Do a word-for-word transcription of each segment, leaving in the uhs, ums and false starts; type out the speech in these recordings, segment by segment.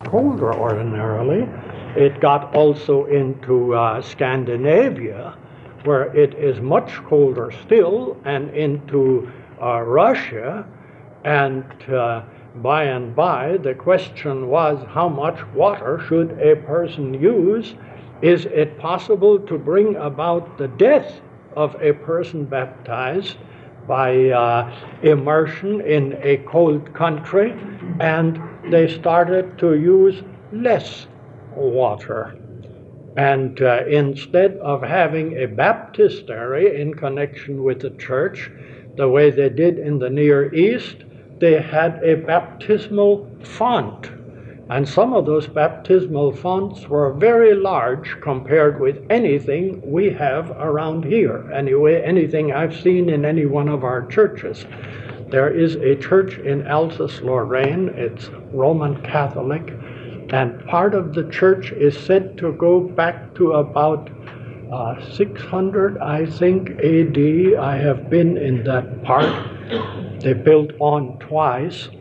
colder ordinarily. It got also into uh, Scandinavia, where it is much colder still, and into uh, Russia. And uh, by and by, the question was, how much water should a person use? Is it possible to bring about the death of a person baptized by uh, immersion in a cold country? And they started to use less water. And uh, instead of having a baptistry in connection with the church, the way they did in the Near East, they had a baptismal font. And some of those baptismal fonts were very large compared with anything we have around here. Anyway, anything I've seen in any one of our churches. There is a church in Alsace-Lorraine. It's Roman Catholic. And part of the church is said to go back to about uh, six hundred, I think, A D. I have been in that part. They built on twice.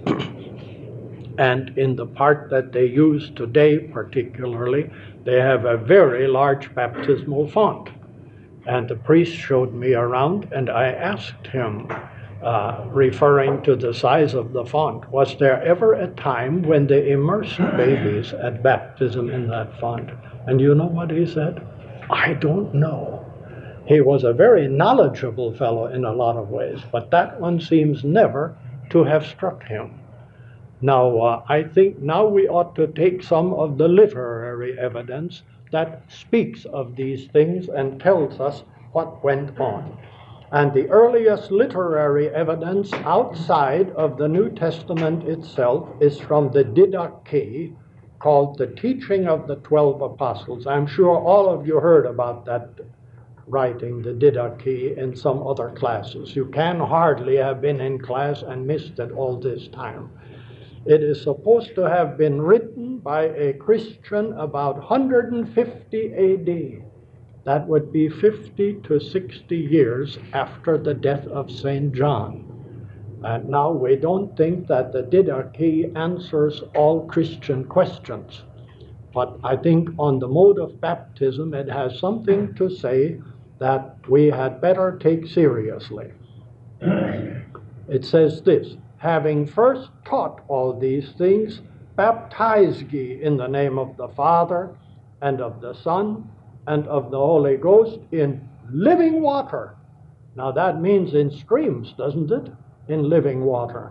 And in the part that they use today particularly, they have a very large baptismal font. And the priest showed me around, and I asked him, uh, referring to the size of the font, was there ever a time when they immersed babies at baptism in that font? And you know what he said? I don't know. He was a very knowledgeable fellow in a lot of ways, but that one seems never to have struck him. Now, uh, I think now we ought to take some of the literary evidence that speaks of these things and tells us what went on. And the earliest literary evidence outside of the New Testament itself is from the Didache, called The Teaching of the Twelve Apostles. I'm sure all of you heard about that writing, the Didache, in some other classes. You can hardly have been in class and missed it all this time. It is supposed to have been written by a Christian about one hundred fifty A D. That would be fifty to sixty years after the death of Saint John. And now we don't think that the Didache answers all Christian questions. But I think on the mode of baptism, it has something to say that we had better take seriously. It says this: having first taught all these things, baptize ye in the name of the Father, and of the Son, and of the Holy Ghost, in living water. Now that means in streams, doesn't it? In living water.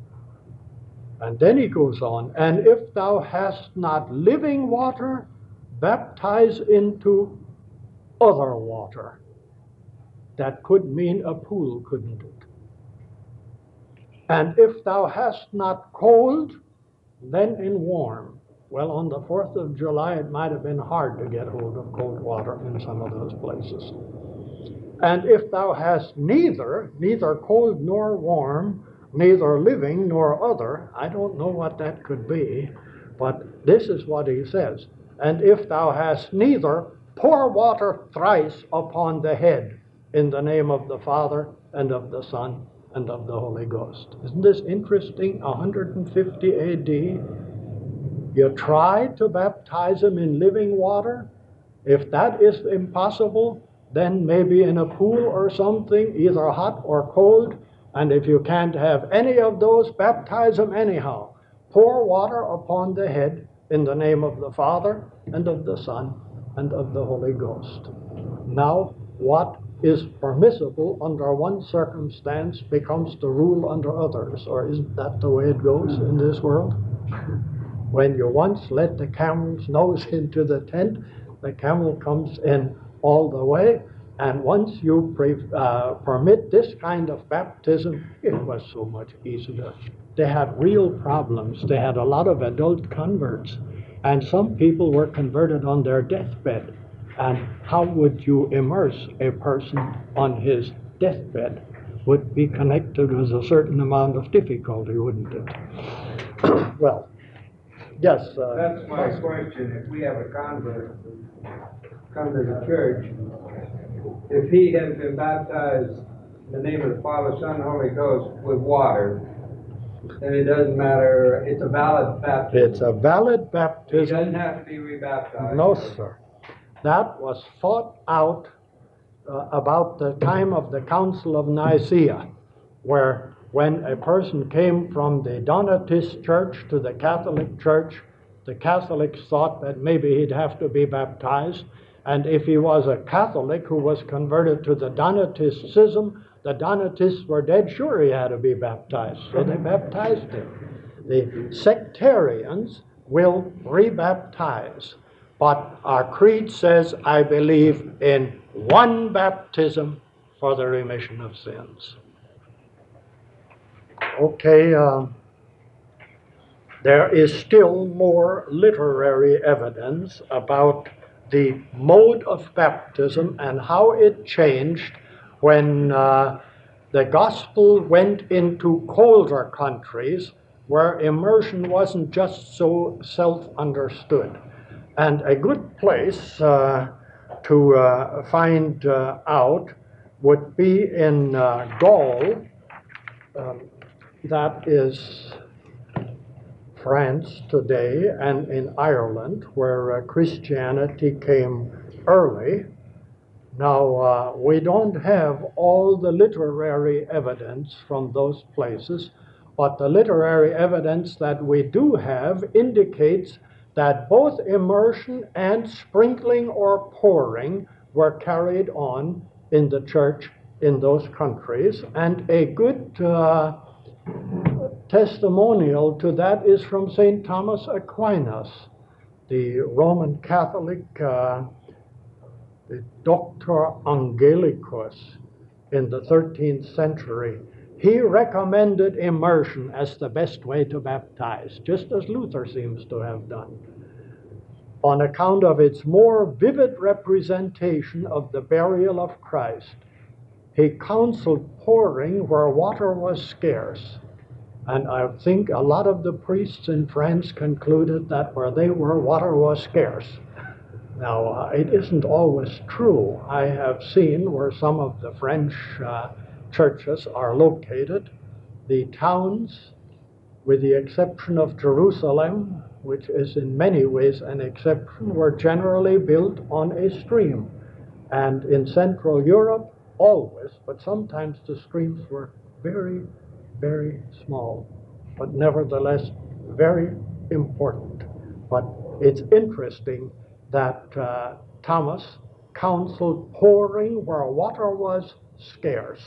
And then he goes on, and if thou hast not living water, baptize into other water. That could mean a pool, couldn't it? And if thou hast not cold, then in warm. Well, on the fourth of July, it might have been hard to get hold of cold water in some of those places. And if thou hast neither, neither cold nor warm, neither living nor other, I don't know what that could be, but this is what he says. And if thou hast neither, pour water thrice upon the head, in the name of the Father, and of the Son, and of the Holy Ghost. Isn't this interesting? one hundred fifty A D. You try to baptize him in living water. If that is impossible, then maybe in a pool or something, either hot or cold. And if you can't have any of those, baptize him anyhow. Pour water upon the head in the name of the Father, and of the Son, and of the Holy Ghost. Now, what is permissible under one circumstance becomes the rule under others. Or isn't that the way it goes in this world? When you once let the camel's nose into the tent, the camel comes in all the way. And once you pre- uh, permit this kind of baptism, it was so much easier. They had real problems. They had a lot of adult converts. And some people were converted on their deathbed. And how would you immerse a person on his deathbed? Would be connected with a certain amount of difficulty, wouldn't it? Well, yes. Uh, That's my question. If we have a convert come to the church, if he has been baptized in the name of the Father, Son, and Holy Ghost with water, then it doesn't matter, it's a valid baptism. It's a valid He baptism. doesn't have to be rebaptized. No, sir. That was fought out uh, about the time of the Council of Nicaea, where when a person came from the Donatist church to the Catholic church, the Catholics thought that maybe he'd have to be baptized. And if he was a Catholic who was converted to the Donatist schism, the Donatists were dead sure he had to be baptized. So they baptized him. The sectarians will rebaptize. But our creed says, I believe in one baptism for the remission of sins. Okay, uh, there is still more literary evidence about the mode of baptism and how it changed when uh, the gospel went into colder countries where immersion wasn't just so self-understood. And a good place uh, to uh, find uh, out would be in uh, Gaul, um, that is France today, and in Ireland, where uh, Christianity came early. Now, uh, we don't have all the literary evidence from those places, but the literary evidence that we do have indicates that both immersion and sprinkling or pouring were carried on in the church in those countries, and a good uh, testimonial to that is from Saint Thomas Aquinas, the Roman Catholic, uh, the Doctor Angelicus in the thirteenth century. He recommended immersion as the best way to baptize, just as Luther seems to have done, on account of its more vivid representation of the burial of Christ. He counseled pouring where water was scarce. And I think a lot of the priests in France concluded that where they were, water was scarce. Now, uh, it isn't always true. I have seen where some of the French uh, churches are located. The towns, with the exception of Jerusalem, which is in many ways an exception, were generally built on a stream. And in Central Europe, always, but sometimes the streams were very, very small, but nevertheless very important. But it's interesting that uh, Thomas counseled pouring where water was scarce.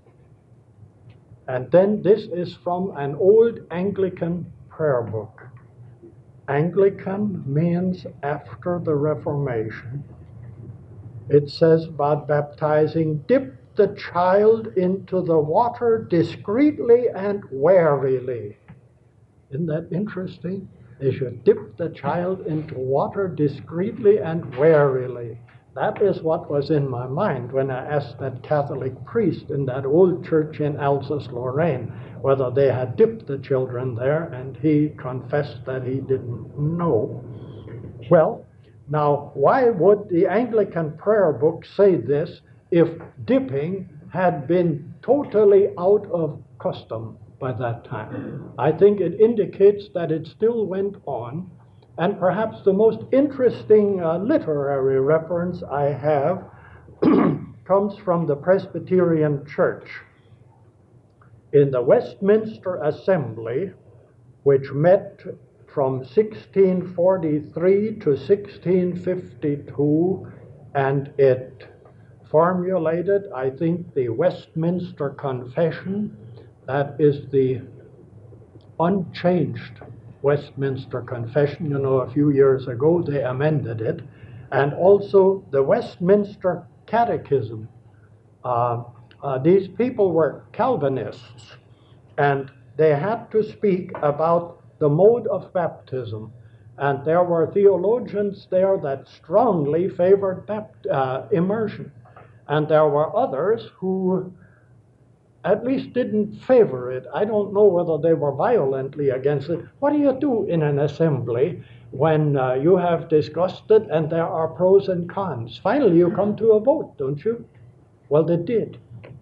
And then this is from an old Anglican prayer book. Anglican means after the Reformation. It says about baptizing, dip the child into the water discreetly and warily. Isn't that interesting? They should dip the child into water discreetly and warily. That is what was in my mind when I asked that Catholic priest in that old church in Alsace-Lorraine whether they had dipped the children there, and he confessed that he didn't know. Well, now, why would the Anglican prayer book say this if dipping had been totally out of custom by that time? I think it indicates that it still went on, and perhaps the most interesting uh, literary reference I have comes from the Presbyterian Church. In the Westminster Assembly, which met from sixteen forty-three to sixteen fifty-two, and it formulated, I think, the Westminster Confession. That is the unchanged Westminster Confession. You know, a few years ago they amended it. And also the Westminster Catechism. Uh, uh, these people were Calvinists, and they had to speak about the mode of baptism. And there were theologians there that strongly favored bapt- uh, immersion. And there were others who at least didn't favor it. I don't know whether they were violently against it. What do you do in an assembly when uh, you have discussed it and there are pros and cons? Finally, you come to a vote, don't you? Well, they did.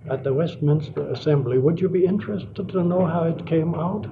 at the Westminster Assembly. Would you be interested to know how it came out?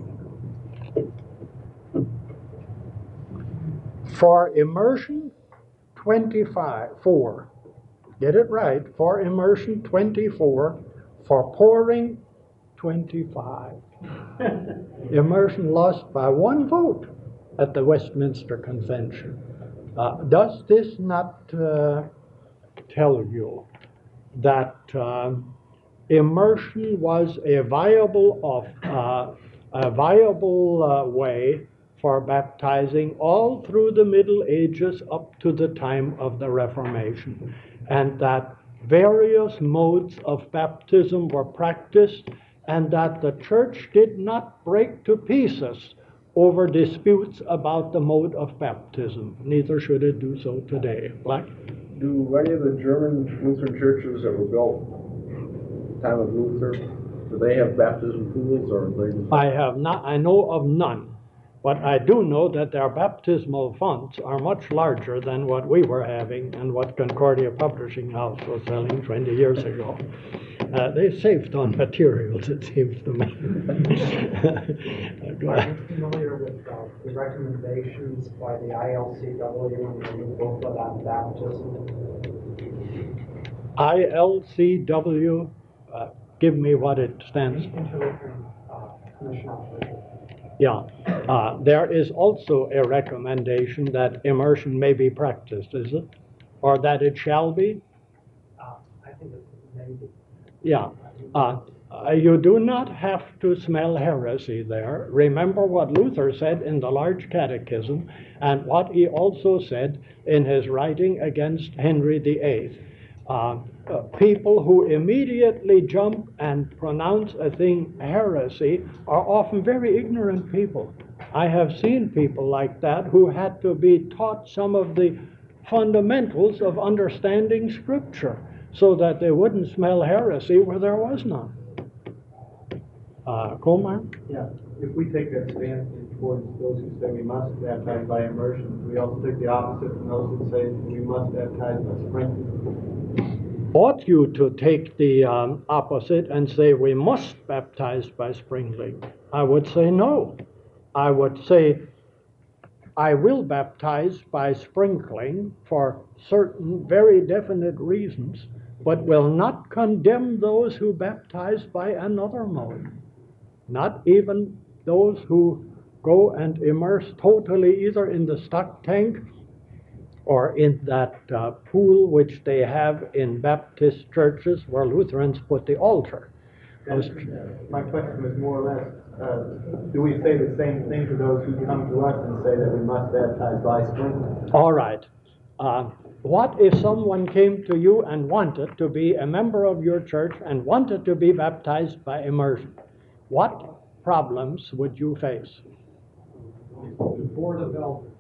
For immersion, twenty-five, four. Get it right. For immersion, twenty-four. For pouring, twenty-five. Immersion lost by one vote at the Westminster Convention. Uh, does this not uh, tell you that uh, immersion was a viable of uh, a viable uh, way for baptizing all through the Middle Ages up to the time of the Reformation, and that various modes of baptism were practiced, and that the church did not break to pieces over disputes about the mode of baptism. Neither should it do so today. Black? Do any of the German Lutheran churches that were built at the time of Luther, do they have baptism pools, or are they just... I have not, I know of none, but I do know that their baptismal fonts are much larger than what we were having and what Concordia Publishing House was selling twenty years ago. Uh, they saved on materials, it seems to me. Are you familiar with uh, the recommendations by the I L C W in the new booklet on baptism? I L C W, uh, give me what it stands for. Inter-Lutheran uh, Commission on Bishop. Yeah, uh, there is also a recommendation that immersion may be practiced, is it? Or that it shall be? Uh, I think it's maybe. Yeah. Uh, uh, you do not have to smell heresy there. Remember what Luther said in the Large Catechism and what he also said in his writing against Henry the Eighth. Uh, uh, people who immediately jump and pronounce a thing heresy are often very ignorant people. I have seen people like that who had to be taught some of the fundamentals of understanding Scripture so that they wouldn't smell heresy where there was none. Uh, Colmar? Yeah, if we take that stance towards those who say we must baptize by immersion, we also take the opposite from those who say we must baptize by sprinkling. Ought you to take the um, opposite and say we must baptize by sprinkling? I would say no. I would say I will baptize by sprinkling for certain very definite reasons, but will not condemn those who baptize by another mode. Not even those who go and immerse totally either in the stock tank or in that uh, pool which they have in Baptist churches where Lutherans put the altar. Those... My question was more or less, uh, do we say the same thing to those who come to us and say that we must baptize by sprinkling? All right. Uh, what if someone came to you and wanted to be a member of your church and wanted to be baptized by immersion? What problems would you face? The Board of Elders.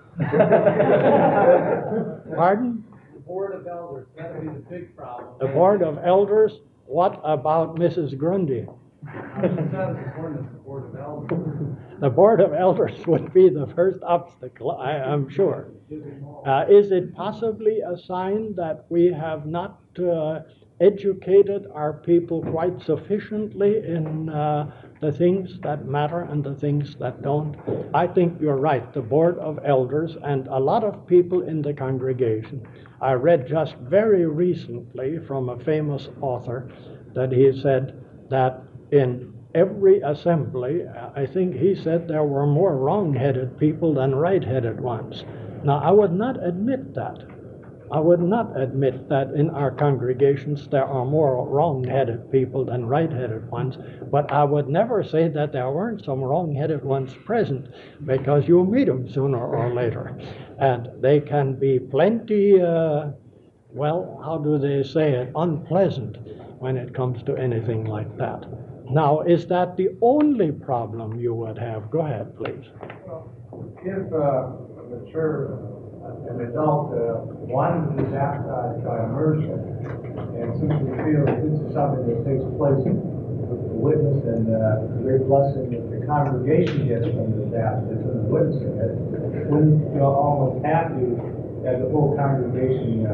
Pardon? The Board of Elders, that would be the big problem. The Board of Elders? What about Missus Grundy? I just said it's important, the Board of Elders. The Board of Elders would be the first obstacle, I am sure. Uh, is it possibly a sign that we have not uh, educated our people quite sufficiently in uh, the things that matter and the things that don't? I think you're right, the Board of Elders and a lot of people in the congregation. I read just very recently from a famous author that he said that in every assembly, I think he said there were more wrong-headed people than right-headed ones. Now, I would not admit that. I would not admit that in our congregations there are more wrong-headed people than right-headed ones, but I would never say that there weren't some wrong-headed ones present, because you'll meet them sooner or later. And they can be plenty, uh, well, how do they say it, unpleasant when it comes to anything like that. Now, is that the only problem you would have? Go ahead, please. Well, if uh, a mature, uh, an adult uh, wanted to be baptized by immersion, and since we feel that this is something that takes place with the witness and uh, the great blessing that the congregation gets from the baptism and witnessing it, wouldn't you know, almost have to, as a whole congregation, uh,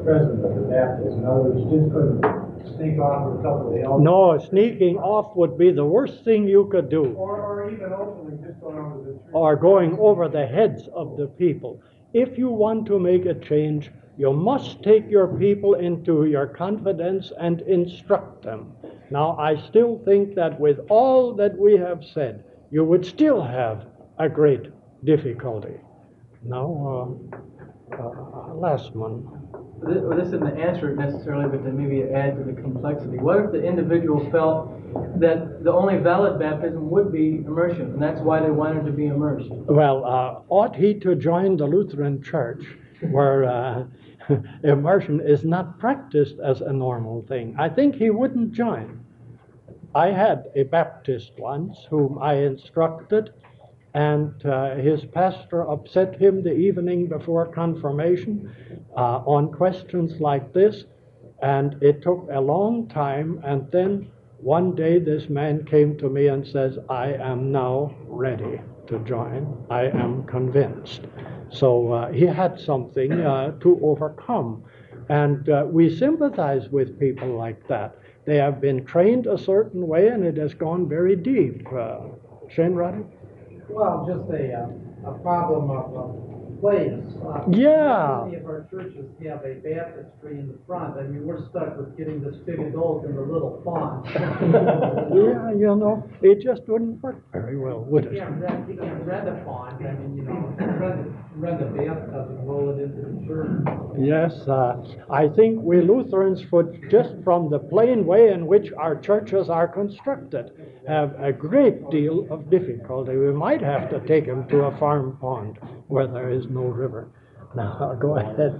president of the Baptist. In other words, just couldn't sneak off with a couple of the elders. No, sneaking off would be the worst thing you could do, Or, or even openly just going over the church. or going over the heads of the people. If you want to make a change, you must take your people into your confidence and instruct them. Now, I still think that with all that we have said, you would still have a great difficulty. Now, uh, uh, last one. This, well, this isn't answer it necessarily, but to maybe add to the complexity. What if the individual felt that the only valid baptism would be immersion, and that's why they wanted to be immersed? Well, uh, ought he to join the Lutheran Church, where uh, immersion is not practiced as a normal thing? I think he wouldn't join. I had a Baptist once whom I instructed, and uh, his pastor upset him the evening before confirmation uh, on questions like this, and it took a long time, and then one day this man came to me and says, I am now ready to join. I am convinced. So uh, he had something uh, to overcome, and uh, we sympathize with people like that. They have been trained a certain way, and it has gone very deep. Uh, Shane Roddy? Well, just a, uh, a problem of, of place. Uh, Yeah. Many of our churches have a baptistry in the front. I mean, we're stuck with getting this big adult in the little font. Yeah, you know, it just wouldn't work very well, would You it? can't rent, you can't rent a font. I mean, you know, rent, rent a bathtub and roll it into the church. Yes, uh, I think we Lutherans would, just from the plain way in which our churches are constructed, have a great deal of difficulty. We might have to take them to a farm pond where there is no river. Now, go ahead.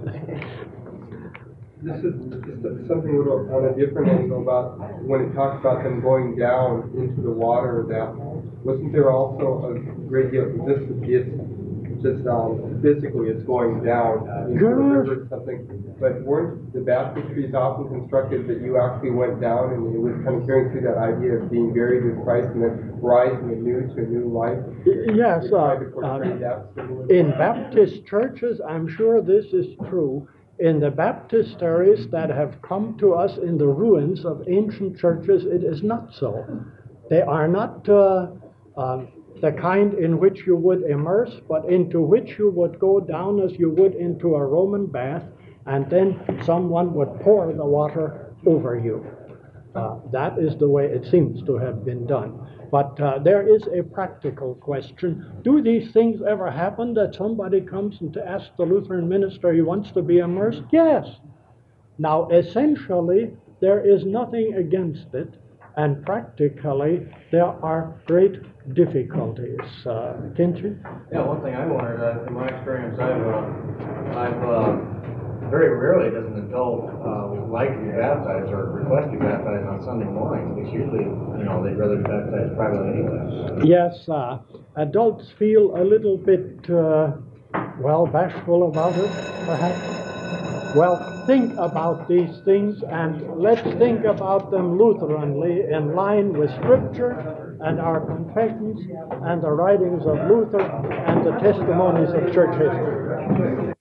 This is just something a little on a different angle about when it talks about them going down into the water. That wasn't there also a great deal of this? It's just um, physically, it's going down into the river or something. But weren't the baptistries often constructed that you actually went down and it was kind of carrying through that idea of being buried with Christ and then rising anew to a new life? Yes, uh, Tried to portray uh, that symbolism. in Baptist churches, I'm sure this is true. In the baptisteries that have come to us in the ruins of ancient churches, it is not so. They are not uh, um, the kind in which you would immerse, but into which you would go down as you would into a Roman bath, and then someone would pour the water over you. Uh, that is the way it seems to have been done. But uh, there is a practical question. Do these things ever happen that somebody comes and to ask the Lutheran minister he wants to be immersed? Yes. Now, essentially, there is nothing against it, and practically, there are great difficulties. Uh, Kinchy? Yeah, one thing I wondered, uh, in my experience, I've, uh, I've, uh, very rarely does an adult, uh, like to be baptized or request to be baptized on Sunday morning, because usually, you know, they'd rather be baptized privately anyway. Yes, uh, adults feel a little bit, uh, well, bashful about it, perhaps. Well, think about these things, and let's think about them Lutheranly in line with Scripture and our confessions and the writings of Luther and the testimonies of church history.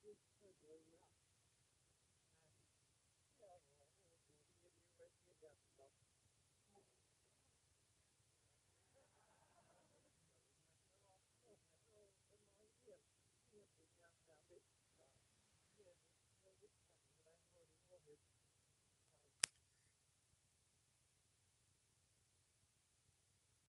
is triggering